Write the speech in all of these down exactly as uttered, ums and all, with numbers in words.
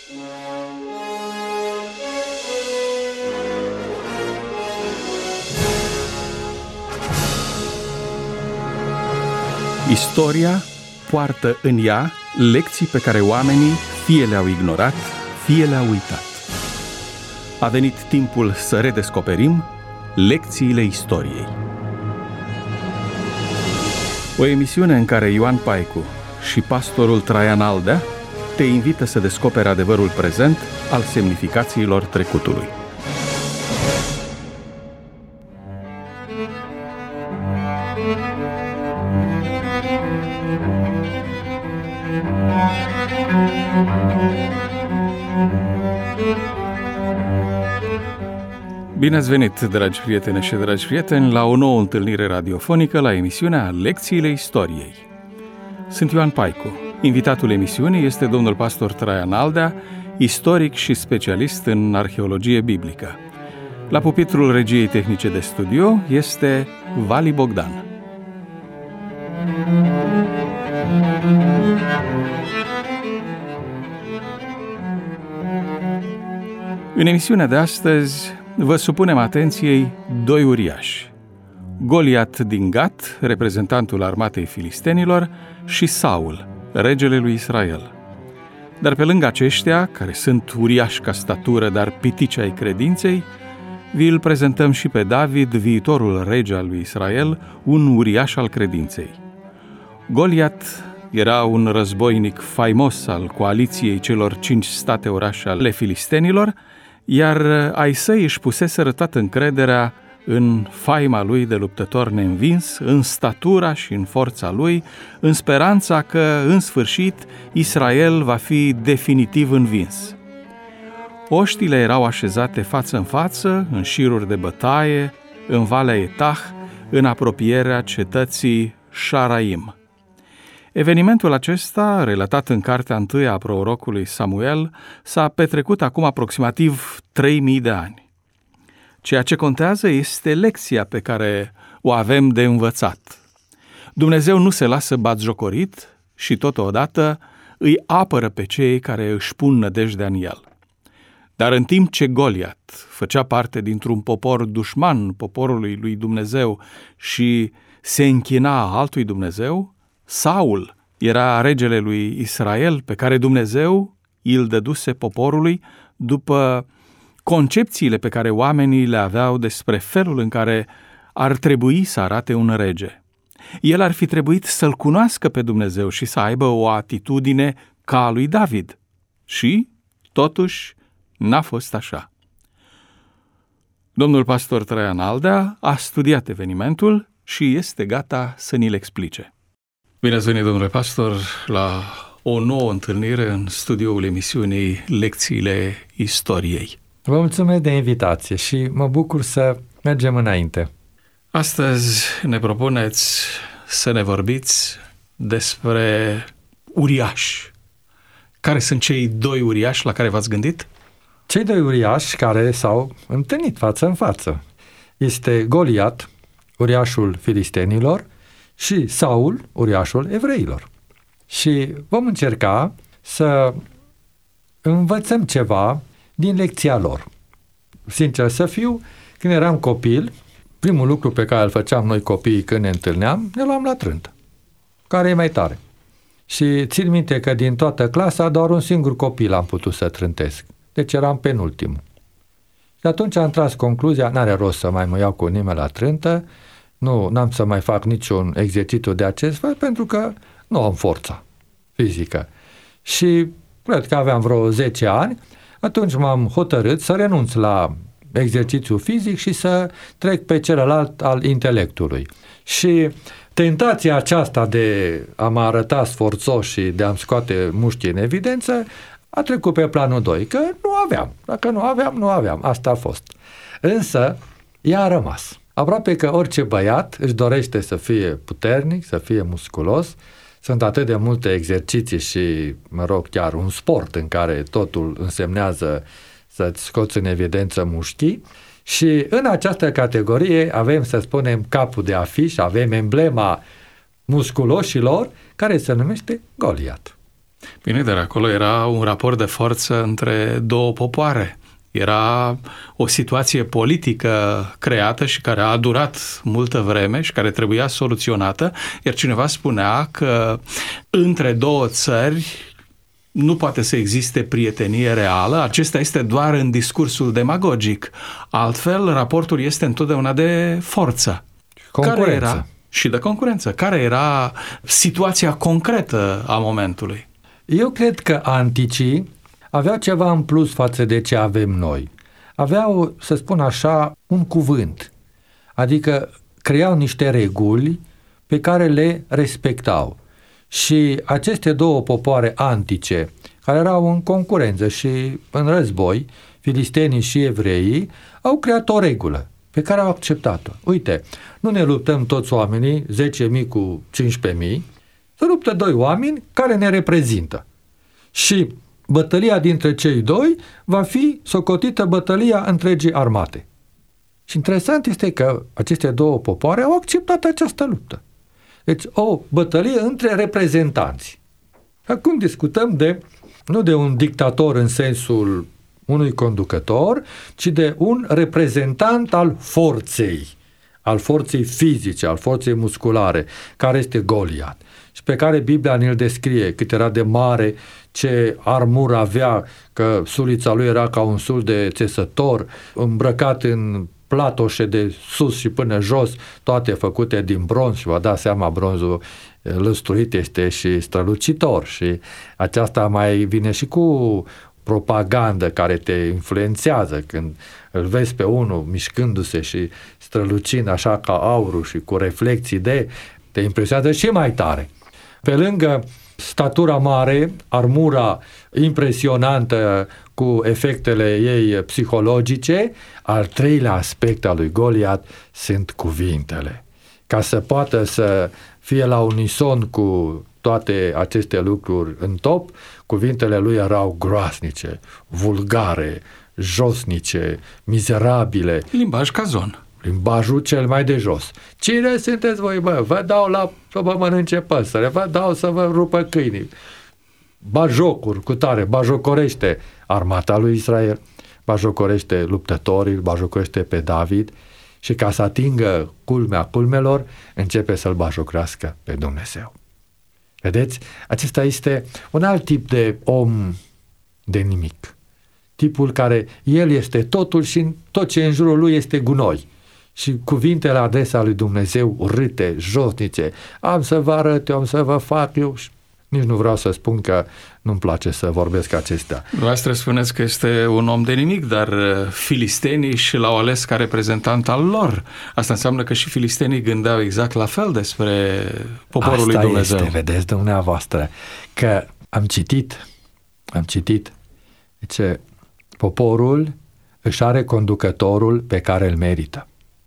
Istoria poartă în ea lecții pe care oamenii fie le-au ignorat, fie le-au uitat. A venit timpul să redescoperim lecțiile istoriei. O emisiune în care Ioan Paicu și pastorul Traian Aldea te invită să descoperi adevărul prezent al semnificațiilor trecutului. Bine ați venit, dragi prietene și dragi prieteni, la o nouă întâlnire radiofonică la emisiunea Lecțiile Istoriei. Sunt Ioan Paicu. Invitatul emisiunii este domnul pastor Traian Aldea, istoric și specialist în arheologie biblică. La pupitrul regiei tehnice de studio este Vali Bogdan. În emisiunea de astăzi vă supunem atenției doi uriași, Goliat din Gat, reprezentantul armatei filistenilor, și Saul, regele lui Israel. Dar pe lângă aceștia, care sunt uriași ca statură, dar pitici ai credinței, vi-l prezentăm și pe David, viitorul rege al lui Israel, un uriaș al credinței. Goliat era un războinic faimos al coaliției celor cinci state orașe ale filistenilor, iar ai săi își puseseră toată încrederea în faima lui de luptător neînvins, în statura și în forța lui, în speranța că, în sfârșit, Israel va fi definitiv învins. Oștile erau așezate față în față, în șiruri de bătaie, în Valea Etah, în apropierea cetății Șaraim. Evenimentul acesta, relatat în cartea întâi a prorocului Samuel, s-a petrecut acum aproximativ trei mii de ani. Ceea ce contează este lecția pe care o avem de învățat. Dumnezeu nu se lasă batjocorit și totodată îi apără pe cei care își pun nădejdea în el. Dar în timp ce Goliat făcea parte dintr-un popor dușman poporului lui Dumnezeu și se închina altui Dumnezeu, Saul era regele lui Israel pe care Dumnezeu îl dăduse poporului după concepțiile pe care oamenii le aveau despre felul în care ar trebui să arate un rege. El ar fi trebuit să-L cunoască pe Dumnezeu și să aibă o atitudine ca a lui David. Și, totuși, n-a fost așa. Domnul pastor Traian Aldea a studiat evenimentul și este gata să ni-l explice. Bine ați venit, domnule pastor, la o nouă întâlnire în studioul emisiunii Lecțiile Istoriei. Vă mulțumesc de invitație și mă bucur să mergem înainte. Astăzi ne propuneți să ne vorbiți despre uriași. Care sunt cei doi uriași la care v-ați gândit? Cei doi uriași care s-au întâlnit față în față. Este Goliat, uriașul filistenilor, și Saul, uriașul evreilor. Și vom încerca să învățăm ceva din lecția lor. Sincer să fiu, când eram copil, primul lucru pe care îl făceam noi copiii când ne întâlneam, ne luam la trântă. Care e mai tare? Și țin minte că din toată clasa doar un singur copil am putut să trântesc. Deci eram penultimul. Și atunci am tras concluzia, n-are rost să mai mă iau cu nimeni la trântă, nu, n-am să mai fac niciun exercițiu de acest fel, pentru că nu am forța fizică. Și cred că aveam vreo zece ani, atunci m-am hotărât să renunț la exercițiu fizic și să trec pe celălalt al intelectului. Și tentația aceasta de a mă arăta sforțos și de a-mi scoate mușchii în evidență a trecut pe planul doi, că nu aveam. Dacă nu aveam, nu aveam. Asta a fost. Însă, ea a rămas. Aproape că orice băiat își dorește să fie puternic, să fie musculos. Sunt atât de multe exerciții și, mă rog, chiar un sport în care totul însemnează să-ți scoți în evidență mușchii. Și în această categorie avem, să spunem, capul de afiș, avem emblema musculoșilor, care se numește Goliat. Bine, dar acolo era un raport de forță între două popoare. Era o situație politică creată și care a durat multă vreme și care trebuia soluționată, iar cineva spunea că între două țări nu poate să existe prietenie reală, acesta este doar în discursul demagogic. Altfel, raportul este întotdeauna de forță. Concurență. Care era? Și de concurență. Care era situația concretă a momentului? Eu cred că anticii aveau ceva în plus față de ce avem noi. Aveau, să spun așa, un cuvânt. Adică creau niște reguli pe care le respectau. Și aceste două popoare antice, care erau în concurență și în război, filistenii și evreii, au creat o regulă pe care au acceptat-o. Uite, nu ne luptăm toți oamenii, zece mii cu cincisprezece mii, se luptă doi oameni care ne reprezintă. Și bătălia dintre cei doi va fi socotită bătălia întregii armate. Și interesant este că aceste două popoare au acceptat această luptă. Deci o bătălie între reprezentanți. Acum discutăm de, nu de un dictator în sensul unui conducător, ci de un reprezentant al forței, al forței fizice, al forței musculare, care este Goliat. Și pe care Biblia ne-l descrie cât era de mare, ce armură avea, că sulița lui era ca un sul de țesător, îmbrăcat în platoșe de sus și până jos, toate făcute din bronz, și vă dați seama, bronzul lăstruit este și strălucitor și aceasta mai vine și cu propagandă care te influențează când îl vezi pe unul mișcându-se și strălucind așa ca aurul și cu reflexii de, te impresionează și mai tare. Pe lângă statura mare, armura impresionantă cu efectele ei psihologice, al treilea aspect al lui Goliat sunt cuvintele. Ca să poată să fie la unison cu toate aceste lucruri în top, cuvintele lui erau groasnice, vulgare, josnice, mizerabile. Limbaj cazon. Limbajul cel mai de jos. Cine sunteți voi, bă? Vă dau la să vă mănânce păsăre, vă dau să vă rupă câinii. Bajocuri cu tare, bajocorește armata lui Israel, bajocorește luptătorii, bajocorește pe David și ca să atingă culmea culmelor, începe să-l bajocrească pe Dumnezeu. Vedeți? Acesta este un alt tip de om de nimic. Tipul care el este totul și tot ce în jurul lui este gunoi. Și cuvintele la adresa lui Dumnezeu urâte, josnice, am să vă arăt, eu am să vă fac, eu... Nici nu vreau să spun că nu-mi place să vorbesc acestea. Dumneavoastră spuneți că este un om de nimic, dar filistenii și l-au ales ca reprezentant al lor. Asta înseamnă că și filistenii gândeau exact la fel despre poporul Asta lui Dumnezeu. Asta este, vedeți dumneavoastră, că am citit, am citit, zice, poporul își are conducătorul pe care îl merită.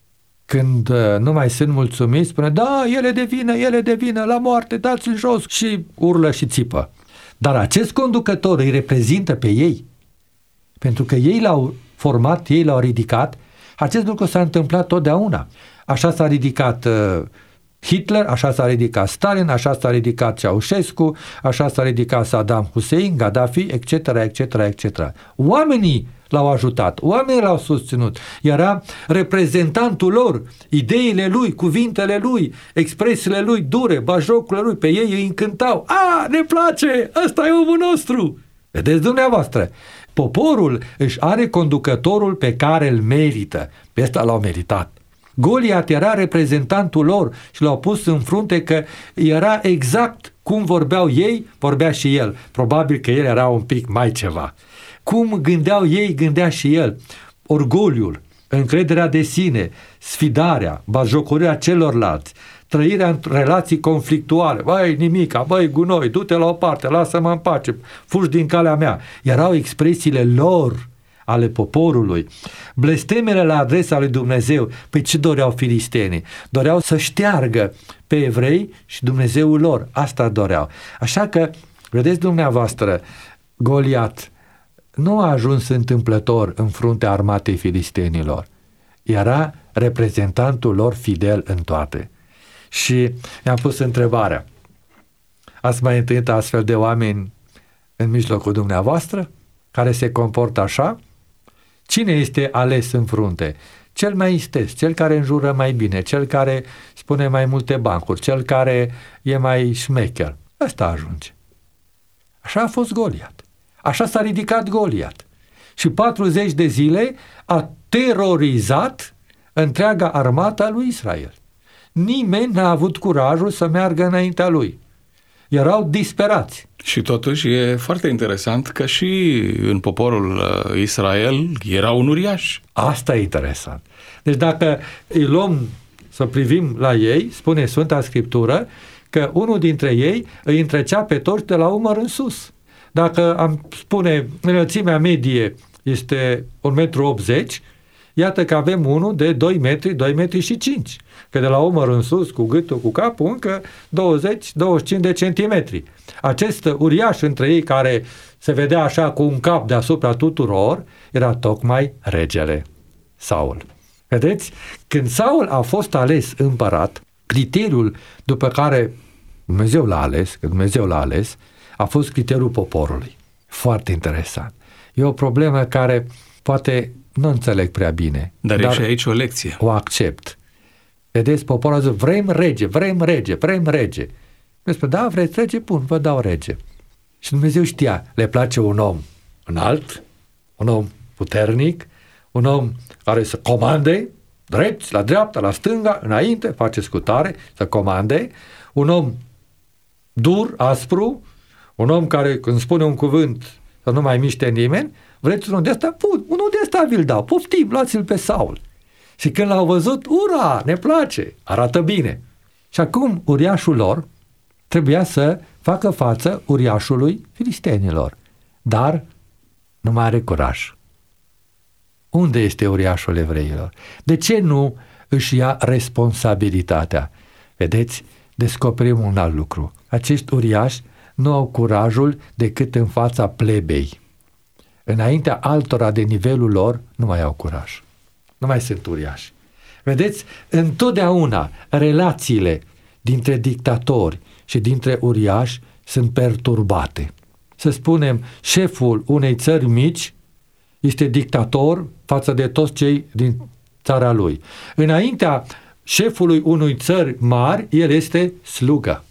Când nu mai sunt mulțumiți, spune, da, ele de vină, ele de vină, la moarte, dați-l jos, și urlă și țipă. Dar acest conducător îi reprezintă pe ei, pentru că ei l-au format, ei l-au ridicat. Acest lucru s-a întâmplat totdeauna. Așa s-a ridicat uh, Hitler, așa s-a ridicat Stalin, așa s-a ridicat Ceaușescu, așa s-a ridicat Saddam Hussein, Gaddafi, et cetera, et cetera, et cetera. Oamenii l-au ajutat, oamenii l-au susținut, era reprezentantul lor, ideile lui, cuvintele lui, expresiile lui dure, bajocurile lui, pe ei îi încântau. A, ne place, ăsta e omul nostru! Vedeți dumneavoastră, poporul își are conducătorul pe care îl merită, pe ăsta l-au meritat. Goliat era reprezentantul lor și l-au pus în frunte că era exact cum vorbeau ei, vorbea și el. Probabil că el era un pic mai ceva. Cum gândeau ei, gândea și el. Orgoliul, încrederea de sine, sfidarea, batjocorirea celorlalți, trăirea în relații conflictuale. Băi, nimica, băi, gunoi, du-te la o parte, lasă-mă în pace, fugi din calea mea. Erau expresiile lor, ale poporului. Blestemele la adresa lui Dumnezeu. Păi ce doreau filistenii? Doreau să șteargă pe evrei și Dumnezeul lor. Asta doreau. Așa că, vedeți dumneavoastră, Goliat nu a ajuns întâmplător în fruntea armatei filistenilor. Era reprezentantul lor fidel în toate. Și mi-am pus întrebarea. Ați mai întâlnit astfel de oameni în mijlocul dumneavoastră care se comportă așa? Cine este ales în frunte? Cel mai isteț, cel care înjură mai bine, cel care spune mai multe bancuri, cel care e mai șmecher. Ăsta ajunge. Așa a fost Goliat. Așa s-a ridicat Goliat. Și patruzeci de zile a terorizat întreaga armată a lui Israel. Nimeni n-a avut curajul să meargă înaintea lui. Erau disperați. Și totuși e foarte interesant că și în poporul Israel era un uriaș. Asta e interesant. Deci dacă îi luăm să privim la ei, spune Sfânta Scriptură că unul dintre ei îi întrecea pe toți de la umăr în sus. Dacă am spune înălțimea medie este un metru optzeci, iată că avem unul de doi metri, doi metri și cinci. Că de la umăr în sus, cu gâtul, cu capul, încă douăzeci douăzeci și cinci de centimetri. Acest uriaș între ei, care se vedea așa cu un cap deasupra tuturor, era tocmai regele Saul. Vedeți? Când Saul a fost ales împărat, criteriul după care Dumnezeu l-a ales, că Dumnezeu l-a ales, a fost criteriul poporului. Foarte interesant. E o problemă care poate nu înțeleg prea bine. Dar, dar e și aici o lecție. O accept. Vedeți, poporul a zis, vrem rege, vrem rege, vrem rege. Eu spun, da, vreți rege? Bun, vă dau rege. Și Dumnezeu știa, le place un om înalt, un om puternic, un om care să comande, drept, la dreapta, la stânga, înainte, face scutare, să comande, un om dur, aspru, un om care când spune un cuvânt să nu mai miște nimeni, vreți unul de ăsta? Bun, unul de ăsta vi-l dau, poftim, luați-l pe Saul. Și când l-au văzut, ura, ne place, arată bine. Și acum uriașul lor trebuia să facă față uriașului filistenilor, dar nu mai are curaj. Unde este uriașul evreilor? De ce nu își ia responsabilitatea? Vedeți, descoperim un alt lucru. Acești uriași nu au curajul decât în fața plebei. Înaintea altora de nivelul lor nu mai au curaj. Nu mai sunt uriași. Vedeți, întotdeauna relațiile dintre dictatori și dintre uriași sunt perturbate. Să spunem, șeful unei țări mici este dictator față de toți cei din țara lui. Înaintea șefului unui țări mari, el este slugă.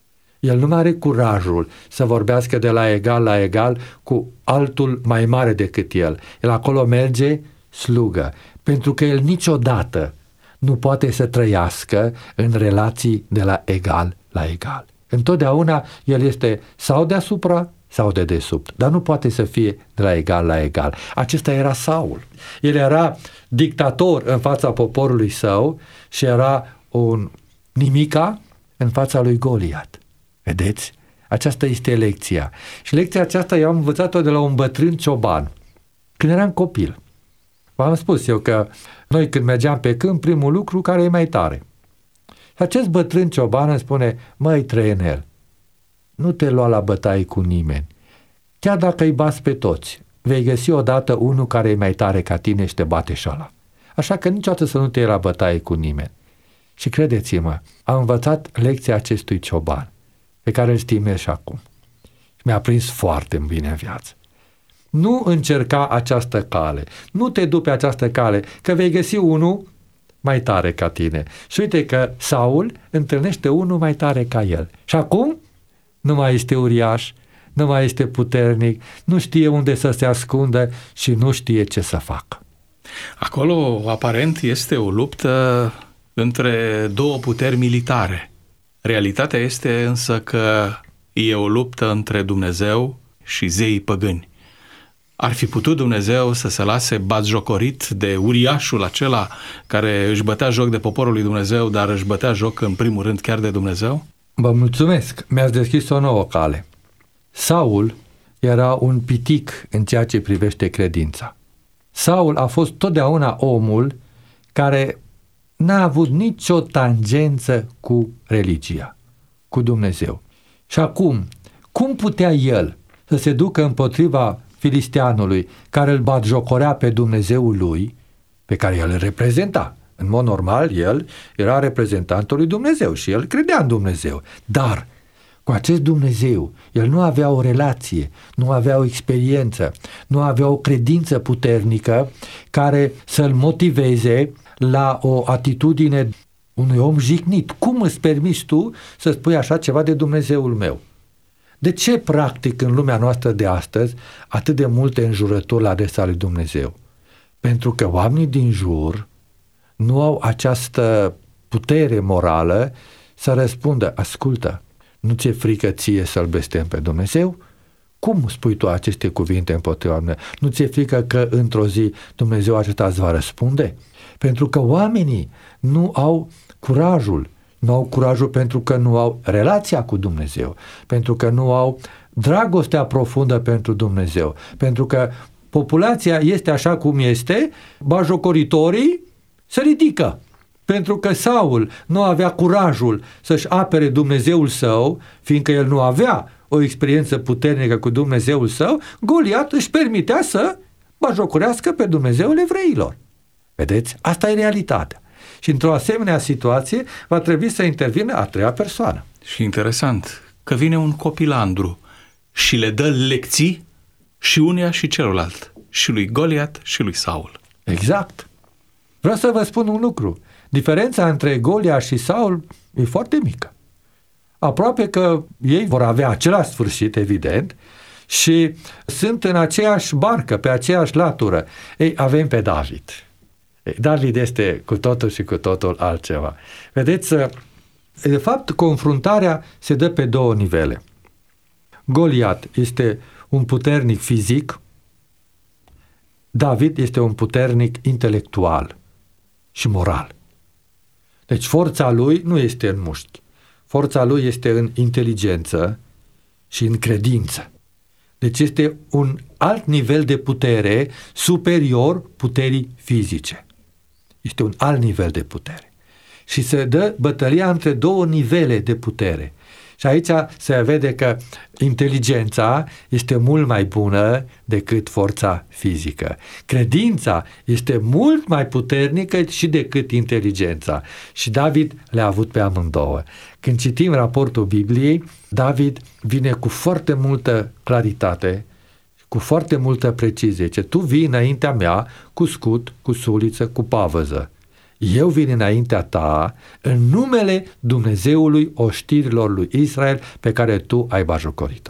El nu mai are curajul să vorbească de la egal la egal cu altul mai mare decât el. El acolo merge slugă, pentru că el niciodată nu poate să trăiască în relații de la egal la egal. Întotdeauna el este sau deasupra sau de desubt, dar nu poate să fie de la egal la egal. Acesta era Saul. El era dictator în fața poporului său și era un nimica în fața lui Goliat. Vedeți? Aceasta este lecția. Și lecția aceasta eu am învățat-o de la un bătrân cioban, când eram copil. V-am spus eu că noi când mergeam pe câmp, primul lucru care e mai tare. Și acest bătrân cioban îmi spune, măi Trăienel, nu te lua la bătaie cu nimeni. Chiar dacă îi bați pe toți, vei găsi odată unul care e mai tare ca tine și te bate și ăla. Așa că niciodată să nu te iei la bătaie cu nimeni. Și credeți-mă, am învățat lecția acestui cioban, pe care îl stimez și acum. Și mi-a prins foarte bine în viață. Nu încerca această cale, nu te du pe această cale, că vei găsi unul mai tare ca tine. Și uite că Saul întâlnește unul mai tare ca el. Și acum nu mai este uriaș, nu mai este puternic, nu știe unde să se ascundă și nu știe ce să facă. Acolo, aparent, este o luptă între două puteri militare. Realitatea este însă că e o luptă între Dumnezeu și zeii păgâni. Ar fi putut Dumnezeu să se lase batjocorit de uriașul acela care își bătea joc de poporul lui Dumnezeu, dar își bătea joc în primul rând chiar de Dumnezeu? Vă mulțumesc, mi-ați deschis o nouă cale. Saul era un pitic în ceea ce privește credința. Saul a fost totdeauna omul care n-a avut nicio tangență cu religia, cu Dumnezeu. Și acum, cum putea el să se ducă împotriva filisteanului care îl batjocorea pe Dumnezeul lui, pe care el îl reprezenta? În mod normal, el era reprezentantul lui Dumnezeu și el credea în Dumnezeu. Dar cu acest Dumnezeu. El nu avea o relație, nu avea o experiență, nu avea o credință puternică care să-l motiveze la o atitudine unui om jignit. Cum îți permiți tu să spui așa ceva de Dumnezeul meu? De ce practic în lumea noastră de astăzi atât de multe înjurături la adresa lui Dumnezeu? Pentru că oamenii din jur nu au această putere morală să răspundă: ascultă, nu ți-e frică ție să-L blestem pe Dumnezeu? Cum spui tu aceste cuvinte împotriva mea? Nu ți-e frică că într-o zi Dumnezeu acesta îți va răspunde? Pentru că oamenii nu au curajul, nu au curajul pentru că nu au relația cu Dumnezeu, pentru că nu au dragostea profundă pentru Dumnezeu, pentru că populația este așa cum este, bajocoritorii se ridică. Pentru că Saul nu avea curajul să-și apere Dumnezeul său, fiindcă el nu avea o experiență puternică cu Dumnezeul său, Goliat își permitea să bajocorească pe Dumnezeul evreilor. Vedeți? Asta e realitatea. Și într-o asemenea situație va trebui să intervină a treia persoană. Și interesant că vine un copilandru și le dă lecții și uneia și celălalt, și lui Goliat și lui Saul. Exact. Vreau să vă spun un lucru. Diferența între Goliat și Saul e foarte mică. Aproape că ei vor avea același sfârșit, evident, și sunt în aceeași barcă, pe aceeași latură. Ei, avem pe David. Ei, David este cu totul și cu totul altceva. Vedeți, de fapt, confruntarea se dă pe două nivele. Goliat este un puternic fizic, David este un puternic intelectual și moral. Deci forța lui nu este în mușchi. Forța lui este în inteligență și în credință. Deci este un alt nivel de putere superior puterii fizice. Este un alt nivel de putere. Și se dă bătălia între două nivele de putere. Și aici se vede că inteligența este mult mai bună decât forța fizică. Credința este mult mai puternică și decât inteligența. Și David le-a avut pe amândouă. Când citim raportul Bibliei, David vine cu foarte multă claritate, cu foarte multă precizie. Ce tu vii înaintea mea cu scut, cu suliță, cu pavăză. Eu vin înaintea ta în numele Dumnezeului oștirilor lui Israel pe care tu ai bajocorit-o.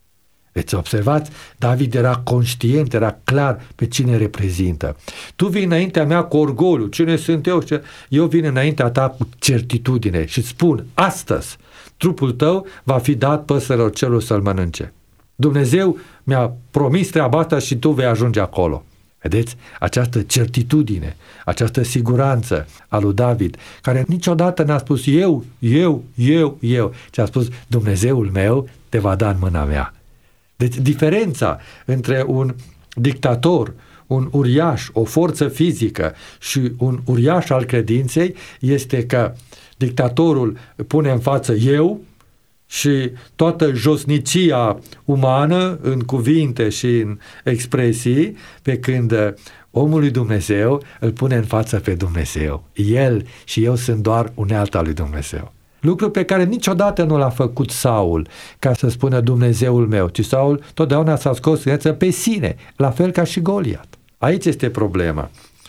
Deci observați, David era conștient, era clar pe cine reprezintă. Tu vii înaintea mea cu orgoliu, cine sunt eu? Eu vin înaintea ta cu certitudine și spun, astăzi trupul tău va fi dat păsărilor celor să-l mănânce. Dumnezeu mi-a promis treaba asta și tu vei ajunge acolo. Vedeți? Această certitudine, această siguranță a lui David, care niciodată n-a spus eu, eu, eu, eu, ci a spus Dumnezeul meu te va da în mâna mea. Deci diferența între un dictator, un uriaș, o forță fizică și un uriaș al credinței este că dictatorul pune în față eu și toată josnicia umană în cuvinte și în expresii, pe când omul lui Dumnezeu îl pune în față pe Dumnezeu. El și eu sunt doar unealta lui Dumnezeu. Lucru pe care niciodată nu l-a făcut Saul, ca să spună Dumnezeul meu, ci Saul totdeauna s-a scos pe sine, la fel ca și Goliat. Aici este problema.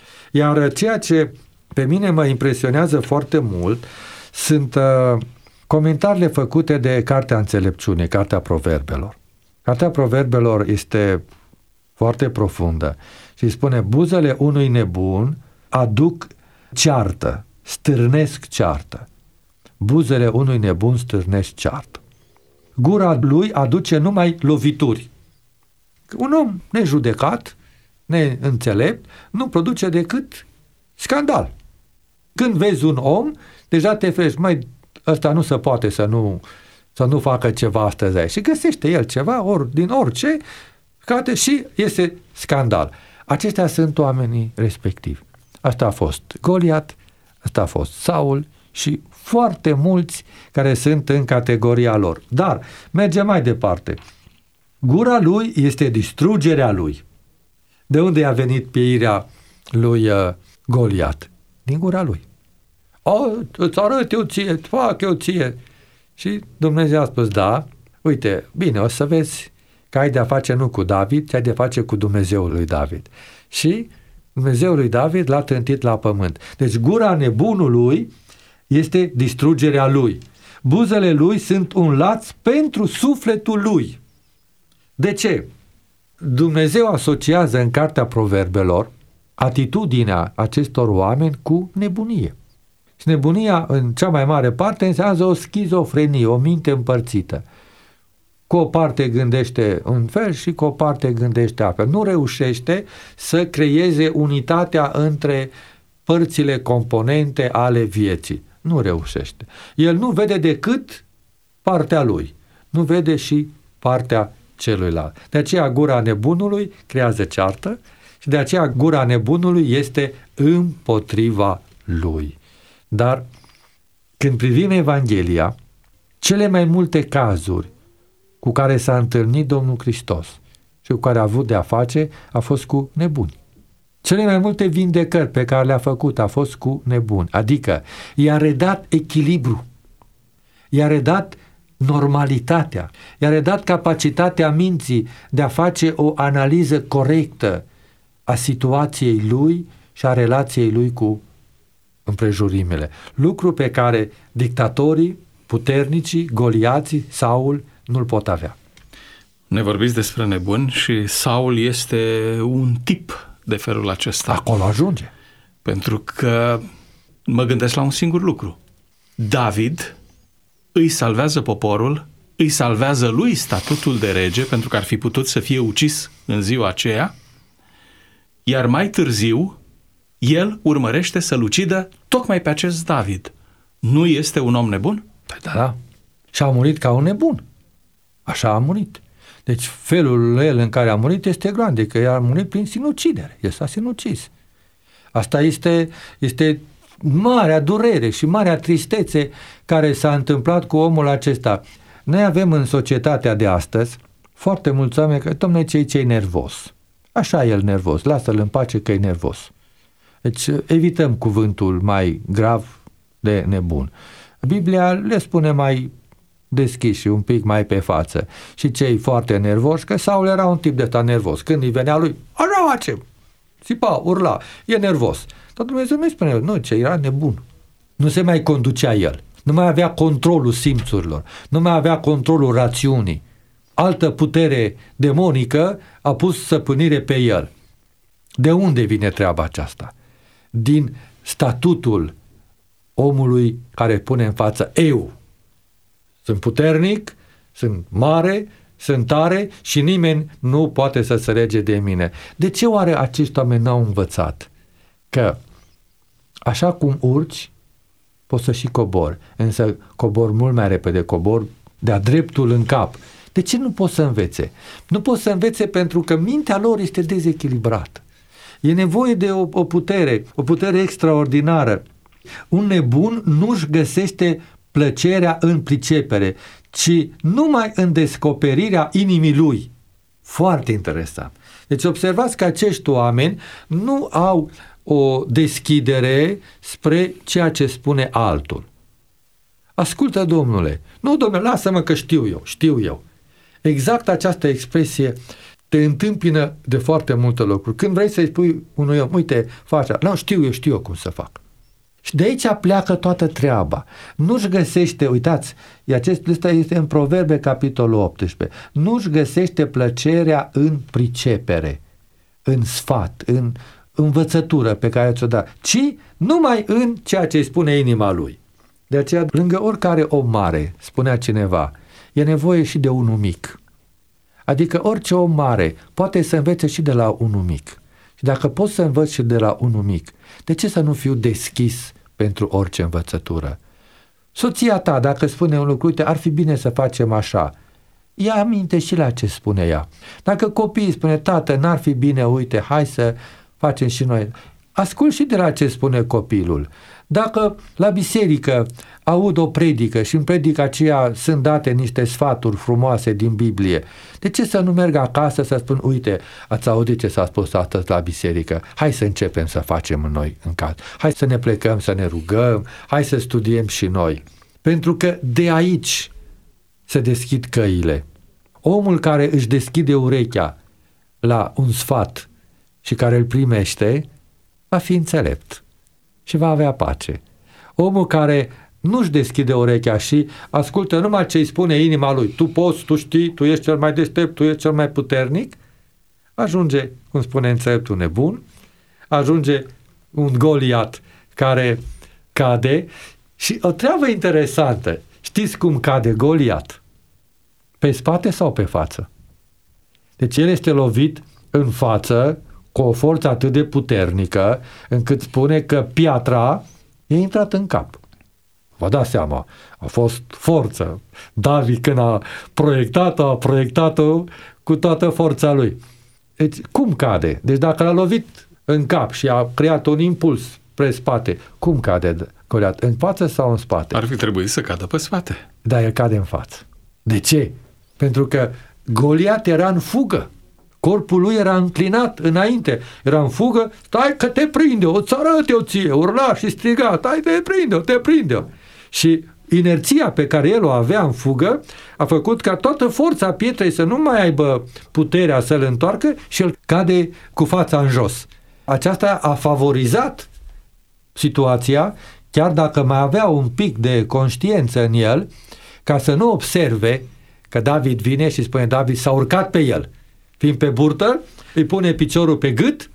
Iar ceea ce pe mine mă impresionează foarte mult sunt uh, comentariile făcute de Cartea Înțelepciunii, Cartea Proverbelor. Cartea Proverbelor este foarte profundă și spune, buzele unui nebun aduc ceartă, stârnesc ceartă. Buzele unui nebun stârnesc ceartă. Gura lui aduce numai lovituri. Un om nejudecat, neînțelept, nu produce decât scandal. Când vezi un om, deja te frești, măi, ăsta nu se poate să nu, să nu facă ceva astăzi aici. Și găsește el ceva, ori din orice, cate și este scandal. Aceștia sunt oamenii respectivi. Asta a fost Goliat, asta a fost Saul și foarte mulți care sunt în categoria lor. Dar mergem mai departe. Gura lui este distrugerea lui. De unde a venit pieirea lui uh, Goliat? Din gura lui. O, îți arăt eu ție, îți fac eu ție. Și Dumnezeu a spus, da, uite, bine, o să vezi că ai de-a face nu cu David, ci ai de-a face cu Dumnezeul lui David. Și Dumnezeul lui David l-a trântit la pământ. Deci gura nebunului este distrugerea lui. Buzele lui sunt un laț pentru sufletul lui. De ce? Dumnezeu asociază în Cartea Proverbelor atitudinea acestor oameni cu nebunie. Și nebunia, în cea mai mare parte, înseamnă o schizofrenie, o minte împărțită. Cu o parte gândește un fel și cu o parte gândește altfel. Nu reușește să creeze unitatea între părțile componente ale vieții. Nu reușește. El nu vede decât partea lui. Nu vede și partea celuilalt. De aceea gura nebunului creează ceartă și de aceea gura nebunului este împotriva lui. Dar când privim Evanghelia, cele mai multe cazuri cu care s-a întâlnit Domnul Hristos și cu care a avut de-a face a fost cu nebuni. Cele mai multe vindecări pe care le-a făcut a fost cu nebuni, adică i-a redat echilibru, i-a redat normalitatea, i-a redat capacitatea minții de a face o analiză corectă a situației lui și a relației lui cu împrejurimile. Lucru pe care dictatorii, puternicii, goliații, Saul nu-l pot avea. Ne vorbiți despre nebuni și Saul este un tip de felul acesta. Acolo ajunge. Pentru că mă gândesc la un singur lucru. David îi salvează poporul, îi salvează lui statutul de rege, pentru că ar fi putut să fie ucis în ziua aceea, iar mai târziu el urmărește să-l ucidă tocmai pe acest David. Nu este un om nebun? Păi da. da. Și a murit ca un nebun. Așa a murit. Deci felul el în care a murit este groaznic, că a murit prin sinucidere. El s-a sinucis. Asta este, este marea durere și marea tristețe care s-a întâmplat cu omul acesta. Noi avem în societatea de astăzi foarte mulți oameni că, dom'le, ce ce-i nervos. Așa e el nervos, lasă-l în pace că e nervos. Deci evităm cuvântul mai grav de nebun. Biblia le spune mai deschis și un pic mai pe față. Și cei foarte nervoși, că Saul era un tip de ăsta nervos. Când îi venea lui, așa face, țipa, urla, e nervos. Dar Dumnezeu nu-i spune, nu, ce era nebun. Nu se mai conducea el. Nu mai avea controlul simțurilor. Nu mai avea controlul rațiunii. Altă putere demonică a pus stăpânire pe el. De unde vine treaba aceasta? Din statutul omului care pune în față eu. Sunt puternic, sunt mare, sunt tare și nimeni nu poate să se lege de mine. De ce oare acești oameni n-au învățat? Că așa cum urci, poți să și cobori, însă cobor mult mai repede, cobor de-a dreptul în cap. De ce nu pot să învețe? Nu pot să învețe pentru că mintea lor este dezechilibrată. E nevoie de o, o putere, o putere extraordinară. Un nebun nu-și găsește plăcerea în pricepere, ci numai în descoperirea inimii lui. Foarte interesant. Deci observați că acești oameni nu au o deschidere spre ceea ce spune altul. Ascultă, domnule. Nu, domnule, lasă-mă că știu eu, știu eu. Exact această expresie te întâmpină de foarte multe lucruri. Când vrei să-i spui unui om, uite, faci, nu, știu eu, știu eu cum să fac. Și de aici pleacă toată treaba. Nu-și găsește, uitați, acest ăsta este în Proverbe, capitolul optsprezece, nu-și găsește plăcerea în pricepere, în sfat, în învățătură pe care ți-o da, ci numai în ceea ce îi spune inima lui. De aceea, lângă oricare om mare, spunea cineva, e nevoie și de unul mic. Adică orice om mare poate să învețe și de la unul mic. Și dacă poți să învăț și de la unul mic, de ce să nu fiu deschis pentru orice învățătură? Soția ta, dacă spune un lucru, uite, ar fi bine să facem așa, ia aminte și la ce spune ea. Dacă copiii spune, tată, n-ar fi bine, uite, hai să facem și noi. Ascult și de la ce spune copilul. Dacă la biserică aud o predică și în predica aceea sunt date niște sfaturi frumoase din Biblie, de ce să nu merg acasă să spun, uite, ați auzit ce s-a spus astăzi la biserică, hai să începem să facem noi în casă, hai să ne plecăm, să ne rugăm, hai să studiem și noi. Pentru că de aici se deschid căile. Omul care își deschide urechea la un sfat și care îl primește, va fi înțelept și va avea pace. Omul care nu-și deschide urechea și ascultă numai ce îi spune inima lui, tu poți, tu știi, tu ești cel mai deștept, tu ești cel mai puternic, ajunge, cum spune înțeleptul nebun, ajunge un Goliat care cade. Și o treabă interesantă, știți cum cade Goliat? Pe spate sau pe față? Deci el este lovit în față cu o forță atât de puternică încât spune că piatra i-a intrat în cap. Vă dați seama, a fost forță. David când a proiectat-o, a proiectat-o cu toată forța lui. Deci cum cade? Deci dacă l-a lovit în cap și a creat un impuls spre spate, cum cade Goliat? În față sau în spate? Ar fi trebuit să cadă pe spate. Da, el cade în față. De ce? Pentru că Goliat era în fugă. Corpul lui era înclinat înainte. Era în fugă, stai că te prinde, o ți arăt eu ție, urla și striga, stai, te prinde, te prinde. Și inerția pe care el o avea în fugă a făcut ca toată forța pietrei să nu mai aibă puterea să-l întoarcă și el cade cu fața în jos. Aceasta a favorizat situația, chiar dacă mai avea un pic de conștiință în el, ca să nu observe că David vine și spune, David s-a urcat pe el. Fiind pe burtă, îi pune piciorul pe gât,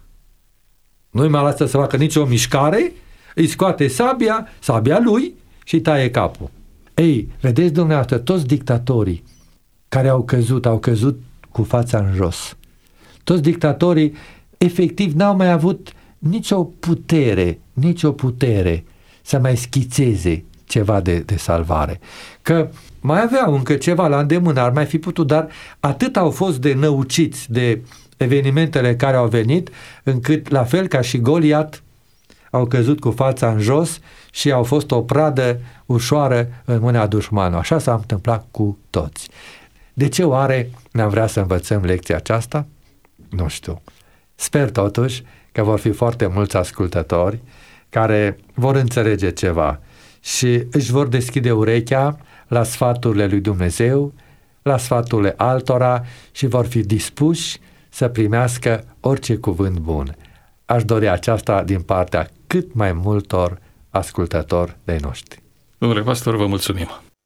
nu-i mai lasă să facă nicio mișcare, îi scoate sabia, sabia lui și îi taie capul. Ei, vedeți dumneavoastră, toți dictatorii care au căzut, au căzut cu fața în jos. Toți dictatorii efectiv n-au mai avut nicio putere, nicio putere să mai schițeze ceva de, de salvare. Că mai aveau încă ceva la îndemână, ar mai fi putut, dar atât au fost de năuciți de evenimentele care au venit, încât, la fel ca și Goliat, au căzut cu fața în jos și au fost o pradă ușoară în mâna dușmanului. Așa s-a întâmplat cu toți. De ce oare ne-am vrea să învățăm lecția aceasta? Nu știu. Sper totuși că vor fi foarte mulți ascultători care vor înțelege ceva și își vor deschide urechea la sfaturile lui Dumnezeu, la sfaturile altora și vor fi dispuși să primească orice cuvânt bun. Aș dori aceasta din partea cât mai multor ascultători de noștri. Domnule pastor, vă mulțumim.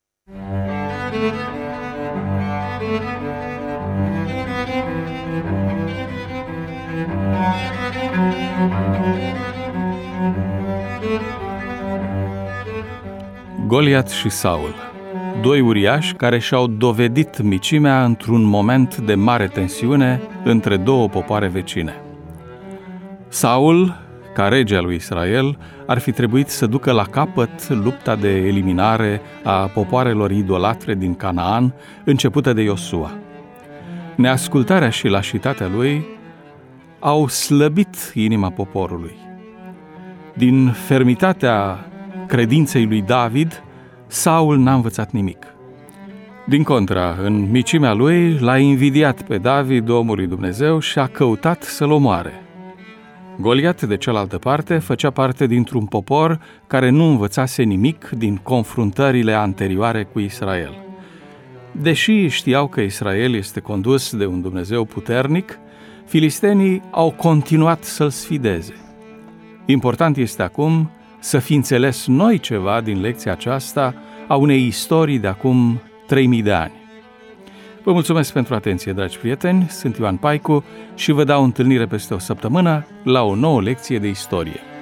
Goliat și Saul, doi uriași care și-au dovedit micimea într-un moment de mare tensiune între două popoare vecine. Saul, ca rege al lui Israel, ar fi trebuit să ducă la capăt lupta de eliminare a popoarelor idolatre din Canaan, începută de Iosua. Neascultarea și lașitatea lui au slăbit inima poporului. Din fermitatea credinței lui David, Saul n-a învățat nimic. Din contra, în micimea lui, l-a invidiat pe David, omul lui Dumnezeu, și a căutat să-l omoare. Goliat, de cealaltă parte, făcea parte dintr-un popor care nu învățase nimic din confruntările anterioare cu Israel. Deși știau că Israel este condus de un Dumnezeu puternic, filistenii au continuat să-l sfideze. Important este acum să fi înțeles noi ceva din lecția aceasta a unei istorii de acum trei mii de ani. Vă mulțumesc pentru atenție, dragi prieteni, sunt Ioan Paicu și vă dau întâlnire peste o săptămână la o nouă lecție de istorie.